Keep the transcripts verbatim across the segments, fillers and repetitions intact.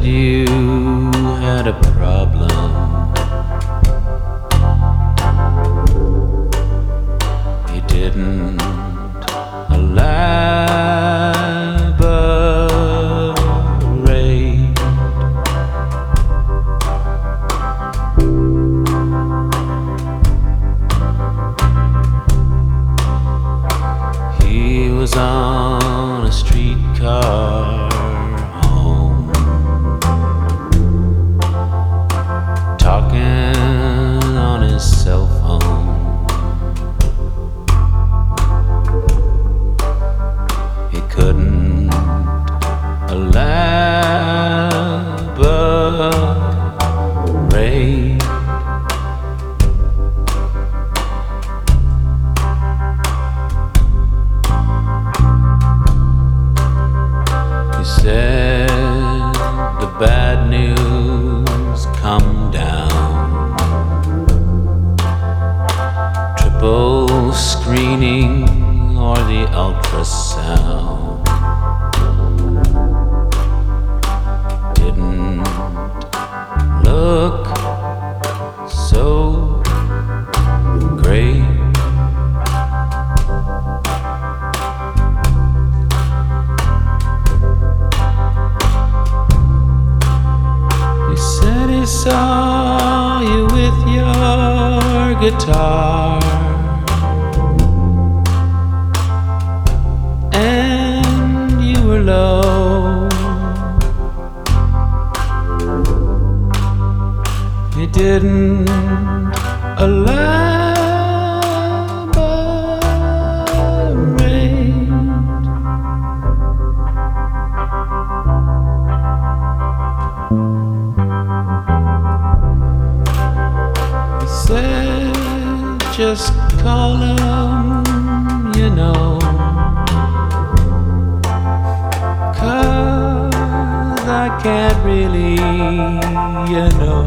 you had a problem. He didn't elaborate. He was on a streetcar home, talking on his cell phone. He couldn't elaborate. He said the bad news come down, triple screening or the ultrasound. Didn't look so great. He said he saw you with your guitar, and you were low. He didn't elaborate. He said, just call him, you know, 'cause I can't really, you know.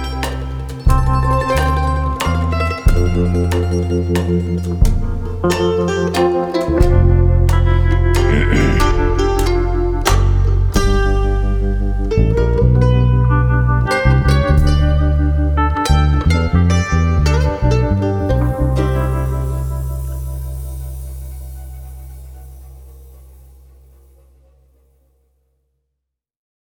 Thank you.